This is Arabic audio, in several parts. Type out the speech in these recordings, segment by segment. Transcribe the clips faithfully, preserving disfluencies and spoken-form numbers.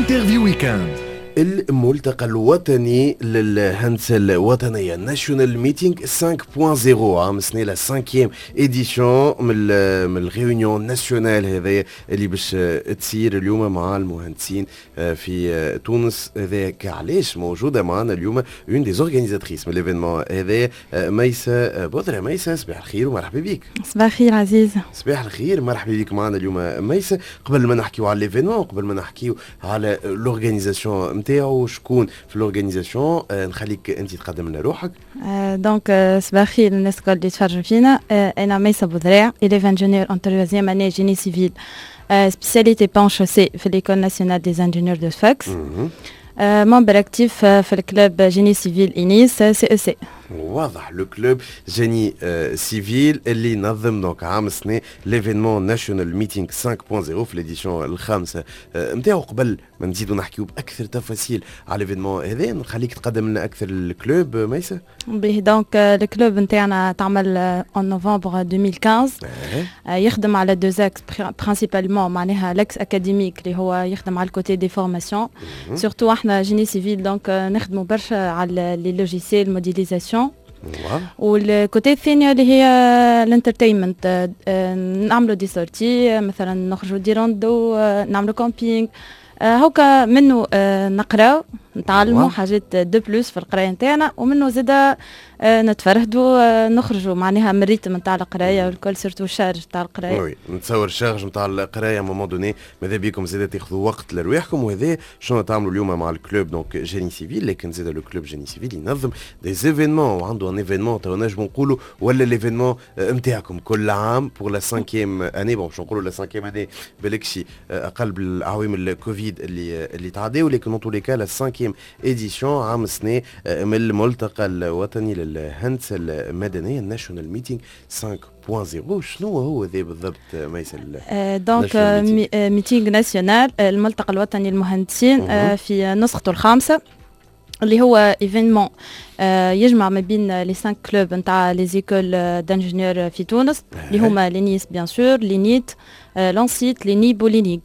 انترفيو ويكاند. الملتقى الوطني للهندسة الوطنية ناشونال ميتينغ خمسة نقطة صفر عام السنة لا سانكيام إديسيون من من الريونيون ناسيونال هذايا اللي باش تصير اليوم مع المهندسين في تونس. هذاك علاش موجودة معنا اليوم اون دي زورغانيزاتريس من ليفينمون هذايا ميسة بودرة. ميسة صباح الخير ومرحبا بك. صباح الخير عزيز. صباح الخير مرحبا بك معنا اليوم ميسة. قبل ما نحكيو على ليفينمون قبل ما نحكيو على لورغانيزاسيون نتاعو شكون في لورغانيزاسيون نخليك انت تقدم لنا روحك. دونك صباح الخير الناس الكل اللي تفرجوا فينا. انا ميسة بودريع élève ingénieur en troisième année génie civil spécialité pont chaussée في l'école nationale des ingénieurs de Sfax. membre actif في الكلوب جيني سيفيل إنيس سي او سي. واضح لو كلوب جيني سيفيل اللي نظم دونك عام السنه ليفينمون ناشونال ميتينغ خمسة نقطة صفر في ليديسيون الخامسه نتاعو. قبل ما نزيدو نحكيو باكثر تفاصيل على ليفينمون هذا نخليك تقدم لنا اكثر الكلوب ميسة. به دونك الكلوب نتاعنا تعمل ان نوفمبر ألفين وخمسطاش. يخدم على دو زاكس برينسيبالمون معناها لاكس اكاديميك اللي هو يخدم على الكوتي دي فورماسيون سورتو احنا جيني سيفيل دونك نخدموا برشا على لي لوجيسيل موديليزاسيون. والكوتي الثانية اللي هي الانترتينمنت نعملوا دي سورتي مثلا نخرجوا دي روندو نعملوا كامبينغ هوكا منه نقراو نتعلموا حاجات دو بلوس في القرايه نتاعنا ومنه زاده نتفرهدوا نخرجوا معناها من الريتم نتاع القرايه والكل سيرتو الشارج نتاع القرايه. وي نتصور الشارج نتاع القرايه مومون دوني ماذا بيكم زاده تاخذوا وقت لرواحكم. وهذا شنو تعملوا اليوم مع الكلوب دونك جيني سيفيل. لكن زاده لو كلوب جيني سيفيل ينظم دي زيفينمون وعنده ان ايفينمون تو نجموا نقولوا ولا ليفينمون نتاعكم كل عام بور لا سانكيام اني. بون باش نقولوا لا سانكيام اني بالكشي اقل بالعوام الكوفيد اللي اللي تعداو. لكن طول كا لا سانكيام إديسيون عام السنة من الملتقى الوطني للهندسة المدنية ناشونال ميتينغ خمسة نقطة صفر. شنو هو ذا بالضبط ميسة؟ دونك ميتينغ ناسيونال الملتقى الوطني للمهندسين في نسخته الخامسة اللي هو ايفينمون يجمع ما بين لي خمسة كلوب نتاع لي زيكول دانجينيور في تونس اللي هما لينيس بيان سور لينيت لونسيت لينيب ولينيغ.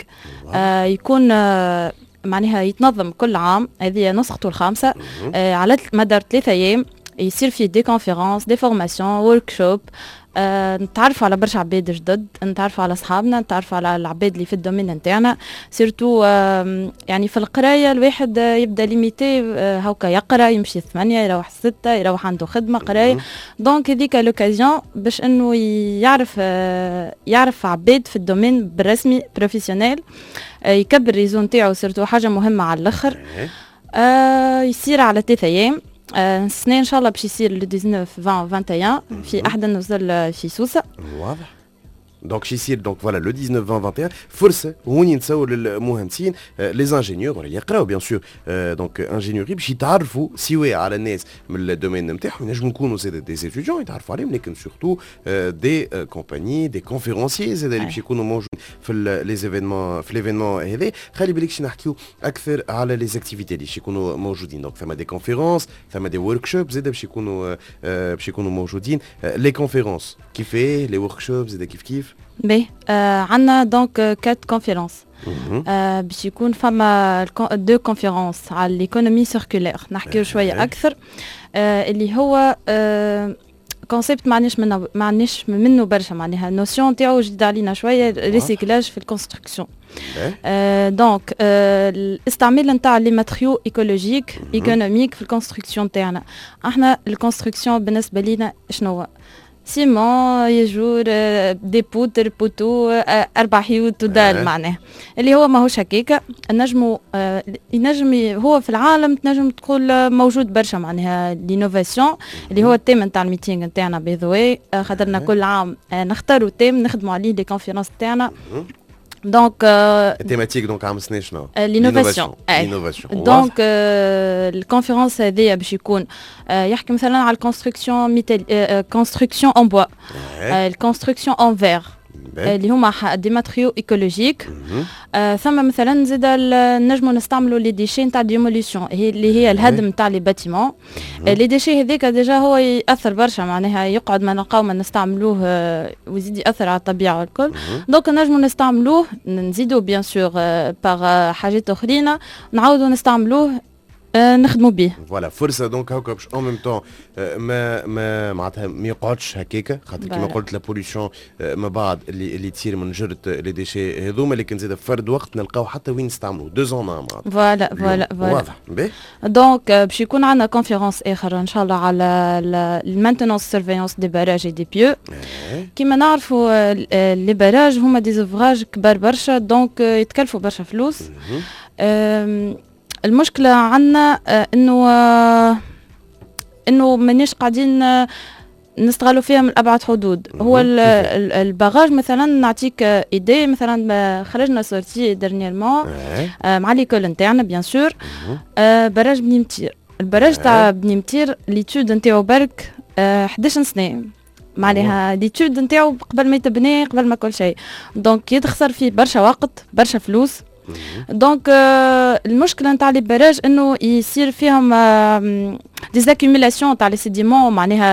يكون معناها يتنظم كل عام. هذه نسخته الخامسة آه على مدار ثلاثة أيام يصير فيه دي كونفيرونس دي فورماسيون ورك شوب. آه نتعرفوا على برشا عباد جدد نتعرفوا على أصحابنا نتعرفوا على العباد اللي في الدومين نتاعنا سيرتو. آه يعني في القراية الواحد يبدأ ليميتي آه هوكا يقرأ يمشي ثمانية يروح ستة يروح عنده خدمة قراية. دونك هذيك لوكازيون باش إنه يعرف آه يعرف عباد في الدومين بالرسمي بروفيسيونيل. آه يكبر ريزون نتاعو سيرتو حاجة مهمة على الآخر. آه يصير على ثلاثة أيام. السنة آه إن شاء الله باش يصير لو تسعطاش عشرين واحد وعشرين في أحد النزل في سوسة. واضح. دونك شي يصير دونك فوالا لو تسعطاش عشرين واحد وعشرين فرصه هوني نتصور للمهندسين لي زانجينيور اللي يقراو بيان سور دونك انجينيوري باش يتعرفوا سواء على الناس من الدومين نتاعهم ينجموا يكونوا زاد دي ستوديون يتعرفوا عليهم لكن سورتو دي كومباني دي كونفيرونسيي زاد اللي باش يكونوا موجودين في لي زيفينمون في ليفينمون هذا. خلي بالك شي نحكيو اكثر على لي زاكتيفيتي اللي باش يكونوا موجودين. دونك ثما دي كونفيرونس ثما دي ورك شوب زاد باش يكونوا باش يكونوا موجودين. لي كونفيرونس كيفاه لي ورك شوب زاد كيف كيف بي آه عندنا دونك كات كونفيرونس آه باش يكون فما دو كونفيرونس على ليكونومي سيركولير نحكيو شويه اكثر. آه اللي هو آه كونسيبت معناش منه معناش منه برشا معناها النوسيون تاعو جديد علينا شويه ريسيكلاج في الكونستركسيون. آه دونك آه الاستعمال نتاع لي ماتريو ايكولوجيك ايكونوميك في الكونستركسيون تاعنا. احنا الكونستركسيون بالنسبه لينا شنو سيمون يجور دي بوتر بوتو اربع حيوت ودال معناه اللي هو ماهوش هكاكا. نجمو ينجم هو في العالم تنجم تقول موجود برشا معناها لينوفاسيون اللي هو التيم نتاع الميتينغ نتاعنا باي ذا واي. خاطرنا كل عام نختاروا تيم نخدموا عليه لي كونفيرونس تاعنا. دونك التيماتيك دونك عام سنه شنو؟ لينوفاسيون. لينوفاسيون. دونك الكونفيرونس هذيا باش يكون يحكي مثلا على الكونستركسيون ميتال كونستركسيون اون بوا الكونستركسيون اون فير اللي هما دي ماتريو ايكولوجيك. آه ثم مثلا زيد نجموا نستعملوا لي ديشي نتاع ديموليسيون اللي هي الهدم نتاع لي باتيمون. لي ديشي هذيك ديجا هو ياثر برشا، معناها يقعد ما نلقاو ما نستعملوه ويزيد ياثر على الطبيعه والكل. دونك نجموا نستعملوه نزيدوا بيان سور باغ حاجات اخرين نعاودوا نستعملوه نخدموا به. فوالا فرصه دونك هكا باش اون ميم طون ما ما معناتها ما يقعدش هكاكا، خاطر كيما قلت لا بوليسيون ما بعد اللي اللي تصير من جرة لي ديشي هذوما، لكن زاد فرد وقت نلقاو حتى وين نستعملوا دو زون معناتها. فوالا فوالا فوالا واضح. دونك باش يكون عندنا كونفيرونس اخر ان شاء الله على المانتينونس سيرفيونس دي باراج اي دي بيو. كيما نعرفوا لي باراج هما دي زوفراج كبار برشا، دونك يتكلفوا برشا فلوس. المشكلة عنا انه انه مانيش قاعدين نستغلوا فيها من ابعد حدود. هو الباراج مثلا نعطيك ايدي، مثلا خرجنا سورتي ديرنييرمون مع ليكول نتاعنا بيان سور باراج بني متير. الباراج تاع بني متير ليتود نتاعو برك حداش سنة، معناها ليتود نتاعو قبل ما يتبني قبل ما كل شيء، دونك يتخسر فيه برشا وقت برشا فلوس. دونك المشكله نتاع لي باراج انه يصير فيهم دي زاكيميلاسيون تاع لي سيديمون، معناها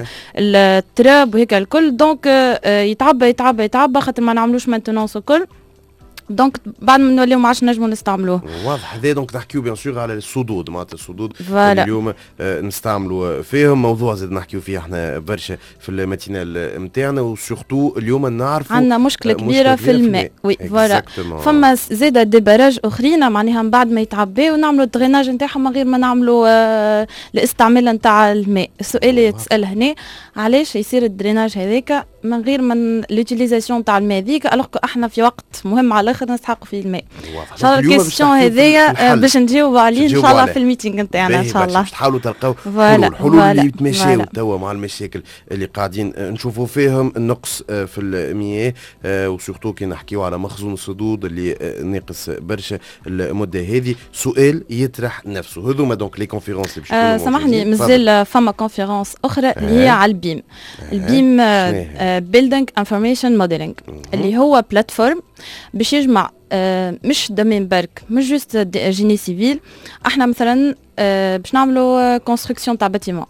التراب وهيك الكل. دونك يتعبى يتعبى يتعبى خاطر ما نعملوش مانتونونس وكل، دونك بعد ما نوليو ما عادش نجموا نستعملوه. واضح. هذا دونك نحكيو بيان سور على الصدود، معناتها الصدود اليوم آه نستعملوا فيهم موضوع زاد نحكيو فيه احنا برشا في الماتينال نتاعنا، وسورتو اليوم نعرفوا عندنا مشكله كبيره في الماء. وي فوالا فما زاد دي باراج اخرين معناها من بعد ما يتعبوا ونعملوا الدريناج نتاعهم من غير ما نعملوا آه الاستعمال نتاع الماء. السؤال اللي يتسال هنا علاش يصير الدريناج هذاك من غير من لوتيليزاسيون تاع الماء ذيك، الوغ احنا في وقت مهم على الاخر نستحقوا فيه الماء. ان شاء الله الكيستيون هذيا باش نجاوب عليه ان شاء الله في الميتينغ نتاعنا ان شاء الله. باش تحاولوا تلقاو حلول الحلول اللي يتماشاو توا مع المشاكل اللي قاعدين نشوفوا فيهم، النقص في المياه وسورتو كي نحكيو على مخزون الصدود اللي ناقص برشا المده هذه. سؤال يطرح نفسه، هذوما دونك لي كونفيرونس اللي باش آه سامحني مازال فما كونفيرونس اخرى اللي هي على البيم. البيم بيلدينج انفورميشن موديلينغ اللي هو بلاتفورم باش يجمع آه مش دومين برك مش جوست جيني سيفيل. احنا مثلا آه باش نعملوا كونستركسيون تاع باتيمون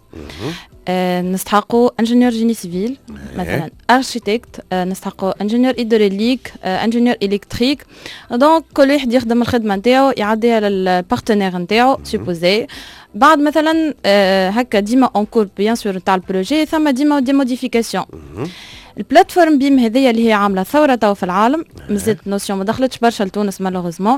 آه نستحقوا انجينيور جيني سيفيل، مثلا اركيتكت، آه نستحقوا انجينيور هيدروليك، آه انجينيور الكتريك. دونك كل واحد يخدم الخدمه نتاعو يعديها للبارتنير نتاعو سوبوزي. بعد مثلا آه هكا ديما اون كور بيان سور تاع البروجي ثم ديما دي موديفيكاسيون. البلاتفورم بيم هذيا اللي هي عامله ثوره تو في العالم، مازالت نوسيون ما دخلتش برشا لتونس مالوغوزمون.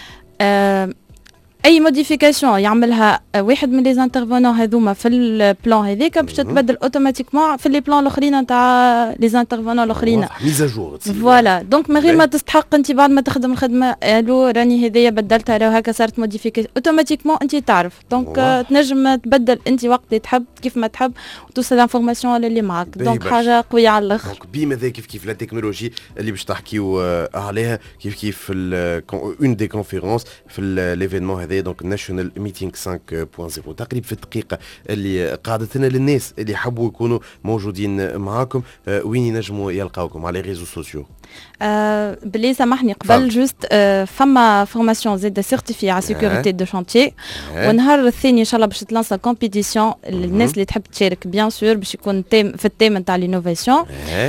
آه اي موديفيكاسيون يعملها واحد من لي زانترفونون هذوما في البلان هذيك باش تتبدل اوتوماتيكمون في لي بلان الاخرين نتاع لي زانترفونون الاخرين. ميزاجور فوالا دونك من غير ما تستحق انت بعد ما تخدم الخدمه الو راني هذيا بدلتها راه هكا صارت موديفيكاسيون اوتوماتيكمون انت تعرف. دونك تنجم تبدل انت وقت اللي تحب كيف ما تحب وتوصل الانفورماسيون اللي معك. دونك حاجه قويه على الاخر. دونك بيم هذا كيف كيف لا تكنولوجي اللي باش تحكيو عليها كيف كيف في اون دي كونفيرونس في ليفينمون هذا دونك ناشونال ميتينغ خمسة نقطة صفر. تقريبا في الدقيقه اللي قاعدتنا للناس اللي يحبوا يكونوا موجودين معاكم وين ينجموا يلقاوكم على ريزو سوسيو؟ آه بلي سامحني قبل جوست آه فما فورماسيون زيد سيرتيفي على سيكوريتي دو شانتيي. والنهار الثاني ان شاء الله باش تلانسا كومبيتيسيون للناس اللي تحب تشارك بيان سور باش يكون تيم في التيم نتاع لينوفاسيون.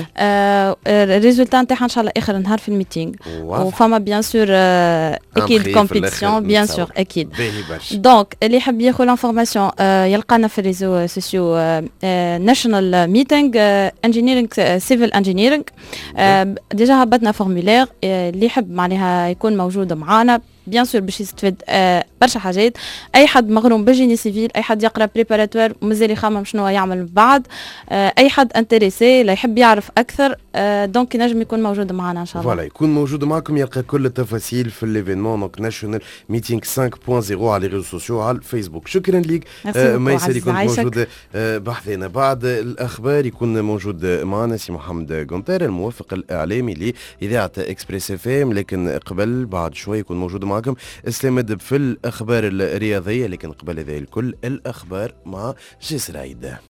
آه الريزولتا نتاعها ان شاء الله اخر النهار في الميتينغ. وفما بيان سور آه اكيد كومبيتيسيون بيان سور اكيد. دونك اللي يحب ياخذ لانفورماسيون آه يلقانا في الريزو سوسيو ناشونال ميتينغ انجينيرينغ سيفل انجينيرينغ. ديجا هبطنا فورمولير اللي يحب معناها يكون موجود معانا بيان سور باش يستفاد آه برشا حاجات. اي حد مغروم بالجيني سيفيل، اي حد يقرا بريباراتوار ومازال يخمم شنو يعمل بعد، آه اي حد انتريسي لا يحب يعرف اكثر آه دونك ينجم يكون موجود معنا ان شاء الله. فوالا يكون موجود معكم يلقى كل التفاصيل في ليفينمون دونك ناشونال ميتينغ خمسة نقطة صفر على ريزو سوسيو على الفيسبوك. شكرا ليك آه ميسر يكون موجود آه بحثنا. بعد الاخبار يكون موجود معنا سي محمد قنطير الموفق الاعلامي لاذاعه اكسبريس اف ام. لكن قبل بعد شوي يكون موجود معكم اسلام الدب في الاخبار الرياضيه. لكن قبل هذا الكل الاخبار مع جسر عيد.